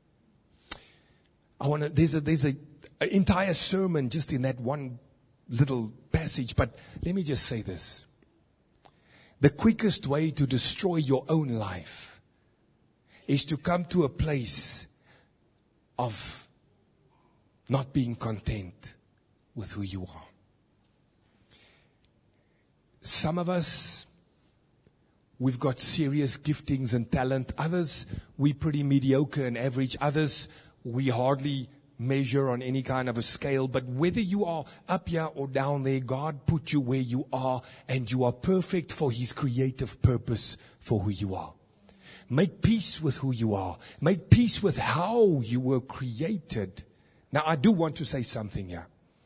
I want to, there's a, there's a, an entire sermon just in that one little passage, but let me just say this. The quickest way to destroy your own life is to come to a place of not being content with who you are. Some of us, we've got serious giftings and talent. Others, we're pretty mediocre and average. Others, we hardly measure on any kind of a scale. But whether you are up here or down there, God put you where you are, and you are perfect for His creative purpose for who you are. Make peace with who you are. Make peace with how you were created. Now, I do want to say something here.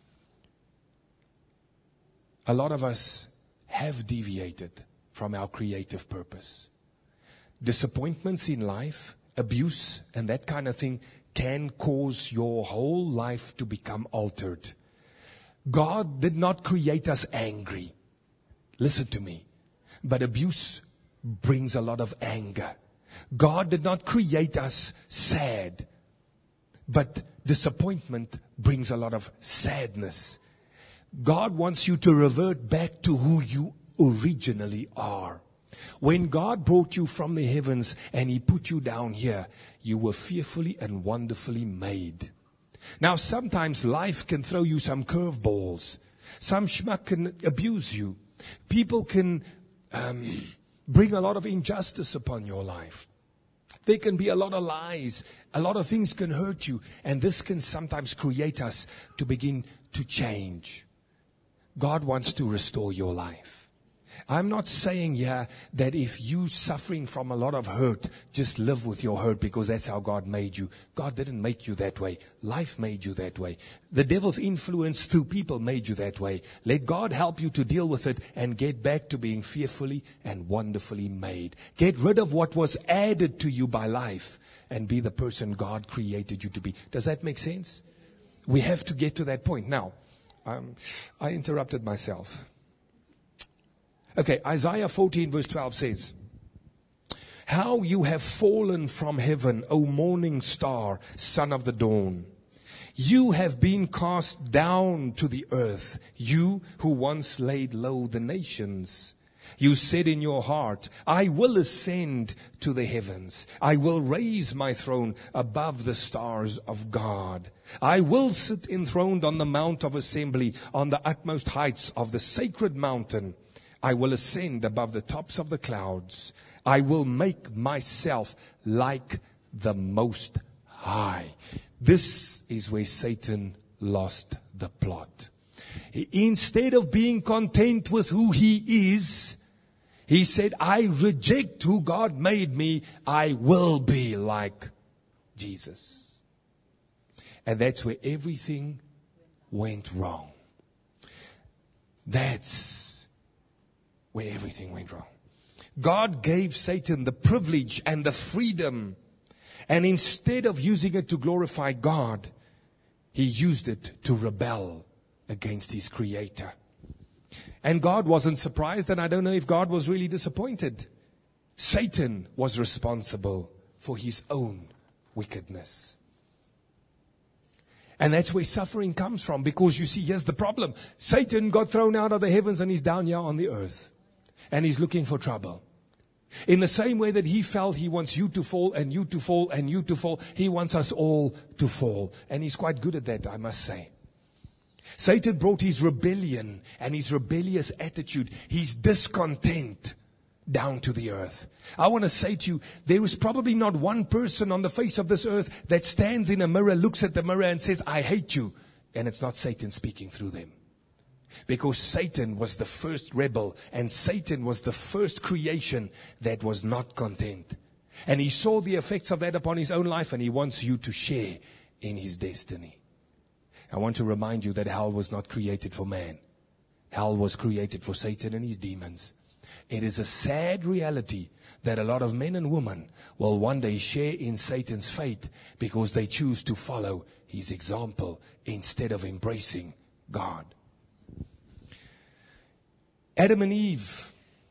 A lot of us have deviated from our creative purpose. Disappointments in life, abuse, and that kind of thing can cause your whole life to become altered. God did not create us angry. Listen to me. But abuse brings a lot of anger. God did not create us sad. But disappointment brings a lot of sadness. God wants you to revert back to who you originally are. When God brought you from the heavens and He put you down here, you were fearfully and wonderfully made. Now, sometimes life can throw you some curveballs. Some schmuck can abuse you. People can um, bring a lot of injustice upon your life. There can be a lot of lies. A lot of things can hurt you. And this can sometimes create us to begin to change. God wants to restore your life. I'm not saying here that if you're suffering from a lot of hurt, just live with your hurt because that's how God made you. God didn't make you that way. Life made you that way. The devil's influence through people made you that way. Let God help you to deal with it and get back to being fearfully and wonderfully made. Get rid of what was added to you by life and be the person God created you to be. Does that make sense? We have to get to that point. Now, um, I interrupted myself. Okay, Isaiah fourteen verse twelve says, how you have fallen from heaven, O morning star, son of the dawn. You have been cast down to the earth, you who once laid low the nations. You said in your heart, I will ascend to the heavens. I will raise my throne above the stars of God. I will sit enthroned on the mount of assembly, on the utmost heights of the sacred mountain. I will ascend above the tops of the clouds. I will make myself like the Most High. This is where Satan lost the plot. Instead of being content with who he is, he said, I reject who God made me. I will be like Jesus. And that's where everything went wrong. That's where everything went wrong. God gave Satan the privilege and the freedom. And instead of using it to glorify God, he used it to rebel against his creator. And God wasn't surprised, and I don't know if God was really disappointed. Satan was responsible for his own wickedness. And that's where suffering comes from, because you see, here's the problem. Satan got thrown out of the heavens and he's down here on the earth. And he's looking for trouble. In the same way that he felt he wants you to fall and you to fall and you to fall, he wants us all to fall. And he's quite good at that, I must say. Satan brought his rebellion and his rebellious attitude, his discontent, down to the earth. I want to say to you, there is probably not one person on the face of this earth that stands in a mirror, looks at the mirror and says, I hate you. And it's not Satan speaking through them. Because Satan was the first rebel, and Satan was the first creation that was not content. And he saw the effects of that upon his own life, and he wants you to share in his destiny. I want to remind you that hell was not created for man. Hell was created for Satan and his demons. It is a sad reality that a lot of men and women will one day share in Satan's fate because they choose to follow his example instead of embracing God. Adam and Eve.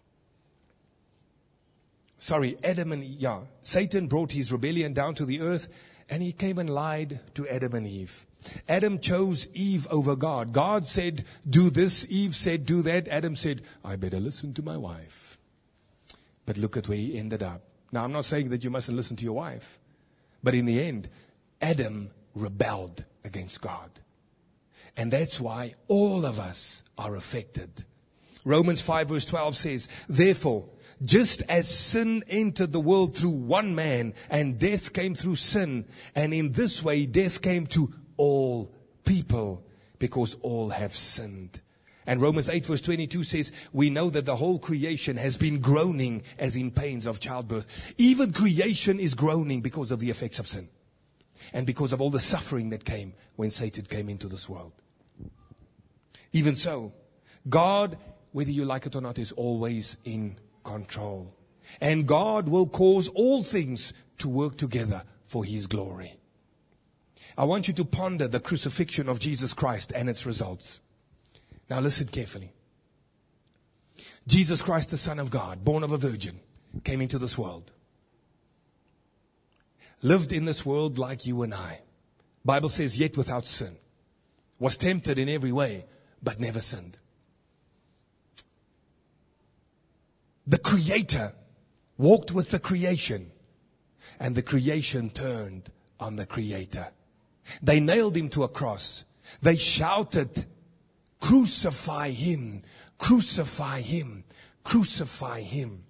Sorry, Adam and Eve. Yeah, Satan brought his rebellion down to the earth, and he came and lied to Adam and Eve. Adam chose Eve over God. God said, do this. Eve said, do that. Adam said, I better listen to my wife. But look at where he ended up. Now, I'm not saying that you mustn't listen to your wife. But in the end, Adam rebelled against God. And that's why all of us are affected. Romans five verse twelve says, therefore, just as sin entered the world through one man, and death came through sin, and in this way death came to all people, because all have sinned. And Romans eight verse twenty-two says, we know that the whole creation has been groaning as in pains of childbirth. Even creation is groaning because of the effects of sin. And because of all the suffering that came when Satan came into this world. Even so, God, whether you like it or not, is always in control. And God will cause all things to work together for His glory. I want you to ponder the crucifixion of Jesus Christ and its results. Now listen carefully. Jesus Christ, the Son of God, born of a virgin, came into this world. Lived in this world like you and I. Bible says, yet without sin. Was tempted in every way, but never sinned. The Creator walked with the creation, and the creation turned on the Creator. They nailed Him to a cross. They shouted, crucify Him, crucify Him, crucify Him.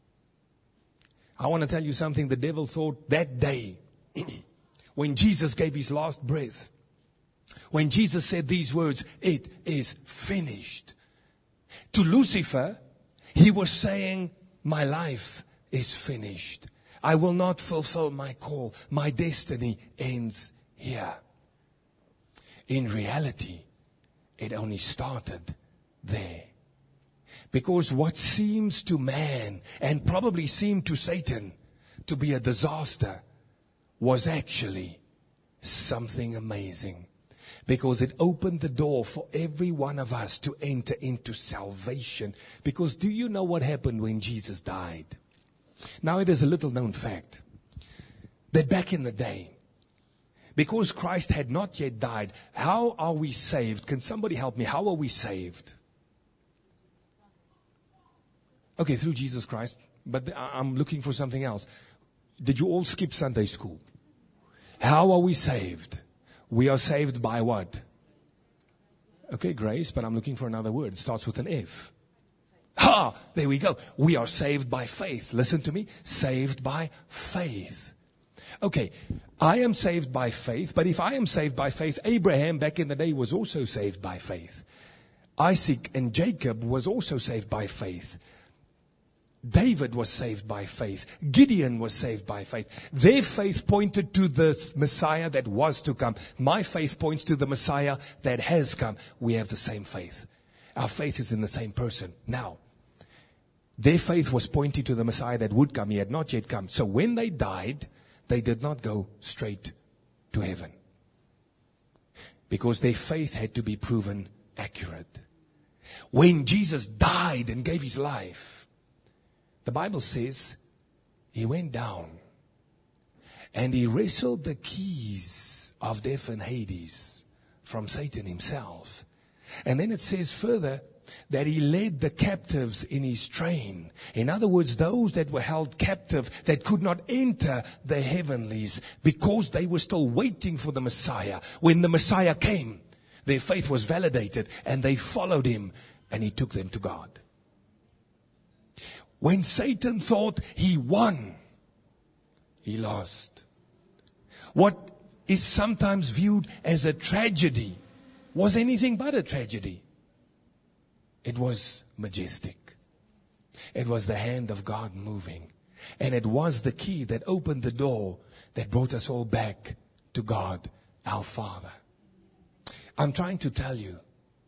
I want to tell you something. The devil thought that day, when Jesus gave His last breath, when Jesus said these words, it is finished. To Lucifer, he was saying, my life is finished. I will not fulfill my call. My destiny ends here. In reality, it only started there. Because what seems to man, and probably seemed to Satan, to be a disaster, was actually something amazing. Because it opened the door for every one of us to enter into salvation. Because do you know what happened when Jesus died? Now it is a little known fact that back in the day, because Christ had not yet died, how are we saved? Can somebody help me? How are we saved? Okay, through Jesus Christ. But I'm looking for something else. Did you all skip Sunday school? How are we saved? We are saved by what? Okay, grace, but I'm looking for another word. It starts with an F. Ha! There we go. We are saved by faith. Listen to me. Saved by faith. Okay, I am saved by faith, but if I am saved by faith, Abraham back in the day was also saved by faith. Isaac and Jacob was also saved by faith. David was saved by faith. Gideon was saved by faith. Their faith pointed to the Messiah that was to come. My faith points to the Messiah that has come. We have the same faith. Our faith is in the same person. Now, their faith was pointing to the Messiah that would come. He had not yet come. So when they died, they did not go straight to heaven, because their faith had to be proven accurate. When Jesus died and gave his life, the Bible says he went down and he wrestled the keys of death and Hades from Satan himself. And then it says further that he led the captives in his train. In other words, those that were held captive, that could not enter the heavenlies because they were still waiting for the Messiah. When the Messiah came, their faith was validated and they followed him and he took them to God. When Satan thought he won, he lost. What is sometimes viewed as a tragedy was anything but a tragedy. It was majestic. It was the hand of God moving. And it was the key that opened the door that brought us all back to God, our Father. I'm trying to tell you,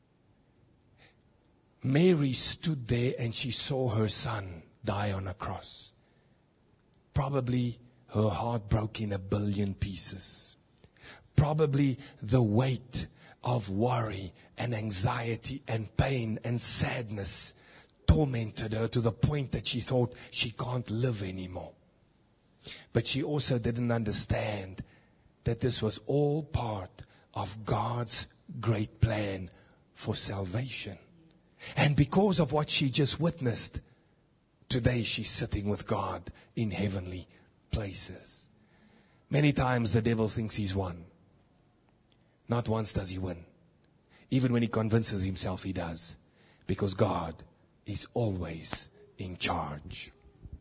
Mary stood there and she saw her son die on a cross. Probably her heart broke in a billion pieces. Probably the weight of worry and anxiety and pain and sadness tormented her to the point that she thought she can't live anymore. But she also didn't understand that this was all part of God's great plan for salvation. And because of what she just witnessed, today she's sitting with God in heavenly places. Many times the devil thinks he's won. Not once does he win. Even when he convinces himself he does. Because God is always in charge.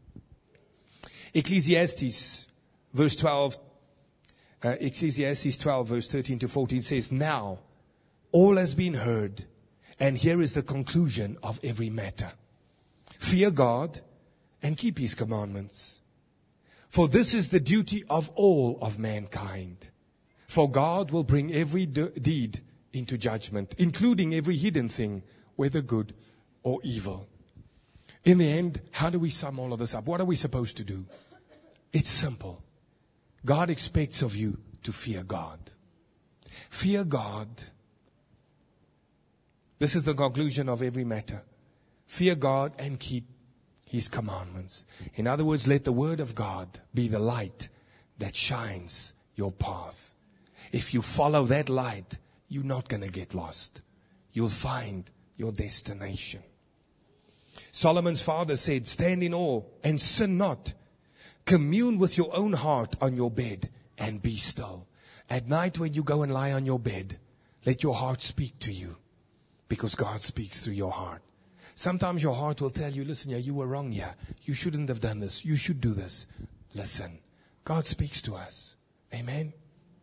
Ecclesiastes verse twelve, uh, Ecclesiastes twelve verse thirteen to fourteen says, "Now all has been heard, and here is the conclusion of every matter. Fear God and keep his commandments. For this is the duty of all of mankind. For God will bring every de- deed into judgment, including every hidden thing, whether good or evil." In the end, how do we sum all of this up? What are we supposed to do? It's simple. God expects of you to fear God. Fear God. This is the conclusion of every matter. Fear God and keep his commandments. In other words, let the word of God be the light that shines your path. If you follow that light, you're not going to get lost. You'll find your destination. Solomon's father said, "Stand in awe and sin not. Commune with your own heart on your bed and be still." At night when you go and lie on your bed, let your heart speak to you, because God speaks through your heart. Sometimes your heart will tell you, "Listen, yeah, you were wrong here. You shouldn't have done this. You should do this." Listen, God speaks to us. Amen.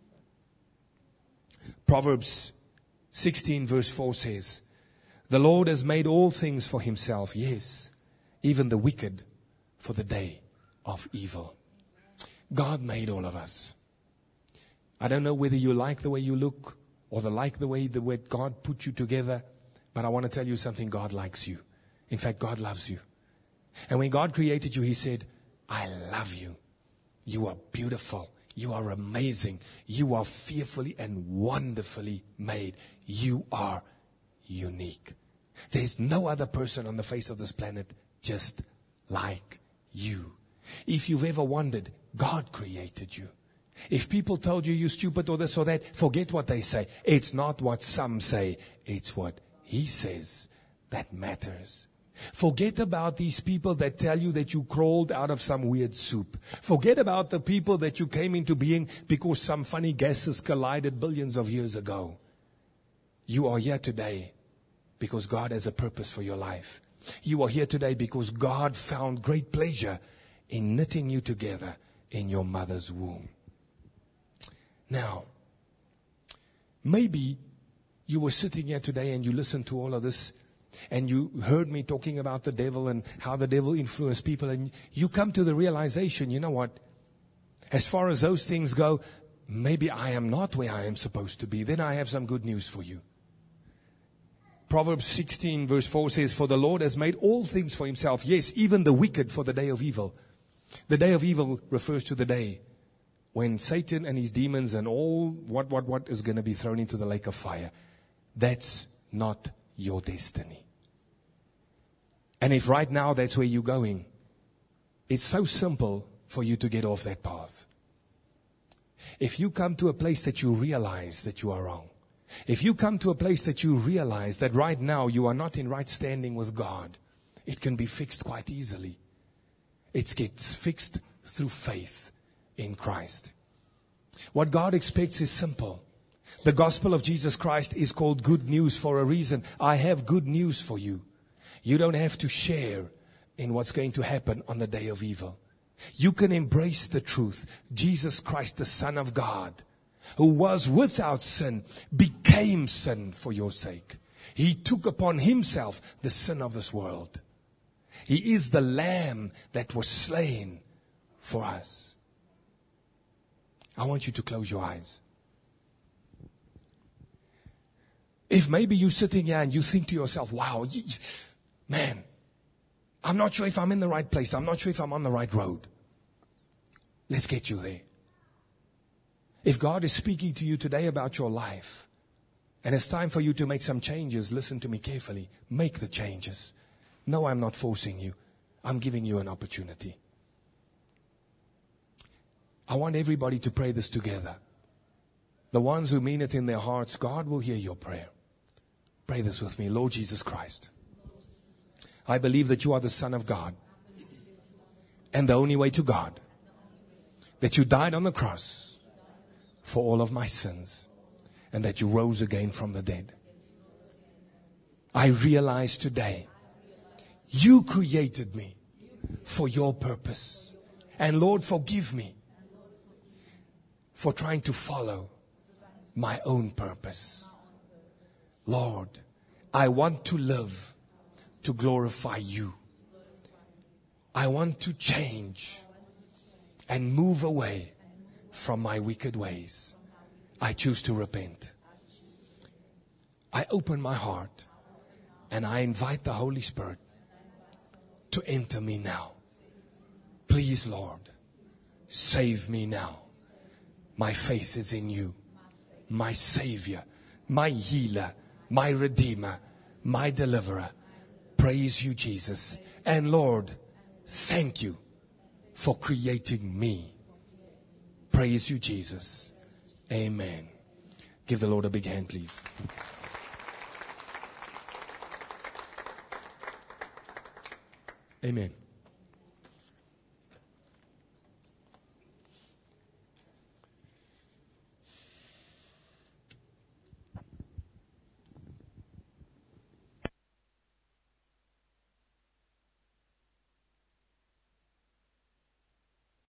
Proverbs sixteen verse four says, "The Lord has made all things for himself, yes, even the wicked for the day of evil." God made all of us. I don't know whether you like the way you look or the like the way the way God put you together, but I want to tell you something. God likes you. In fact, God loves you. And when God created you, he said, "I love you. You are beautiful. You are amazing. You are fearfully and wonderfully made. You are unique. There's no other person on the face of this planet just like you." If you've ever wondered, God created you. If people told you you're stupid or this or that, forget what they say. It's not what some say. It's what he says that matters. Forget about these people that tell you that you crawled out of some weird soup. Forget about the people that you came into being because some funny gases collided billions of years ago. You are here today because God has a purpose for your life. You are here today because God found great pleasure in knitting you together in your mother's womb. Now, maybe you were sitting here today and you listened to all of this, and you heard me talking about the devil and how the devil influenced people, and you come to the realization, you know what? As far as those things go, maybe I am not where I am supposed to be. Then I have some good news for you. Proverbs sixteen verse four says, "For the Lord has made all things for himself. Yes, even the wicked for the day of evil." The day of evil refers to the day when Satan and his demons and all what, what, what is going to be thrown into the lake of fire. That's not your destiny. And if right now that's where you're going, it's so simple for you to get off that path. If you come to a place that you realize that you are wrong, if you come to a place that you realize that right now you are not in right standing with God, it can be fixed quite easily. It gets fixed through faith in Christ. What God expects is simple. The gospel of Jesus Christ is called good news for a reason. I have good news for you. You don't have to share in what's going to happen on the day of evil. You can embrace the truth. Jesus Christ, the Son of God, who was without sin, became sin for your sake. He took upon himself the sin of this world. He is the Lamb that was slain for us. I want you to close your eyes. If maybe you're sitting here and you think to yourself, wow, man, I'm not sure if I'm in the right place. I'm not sure if I'm on the right road. Let's get you there. If God is speaking to you today about your life, and it's time for you to make some changes, listen to me carefully. Make the changes. No, I'm not forcing you. I'm giving you an opportunity. I want everybody to pray this together. The ones who mean it in their hearts, God will hear your prayer. Pray this with me. Lord Jesus Christ, I believe that you are the Son of God and the only way to God. That you died on the cross for all of my sins and that you rose again from the dead. I realize today you created me for your purpose. And Lord, forgive me for trying to follow my own purpose. Lord, I want to live to glorify you. I want to change and move away from my wicked ways. I choose to repent. I open my heart and I invite the Holy Spirit to enter me now. Please, Lord, save me now. My faith is in you, my Savior, my healer, my Redeemer, my deliverer. Praise you, Jesus. And Lord, thank you for creating me. Praise you, Jesus. Amen. Give the Lord a big hand, please. Amen.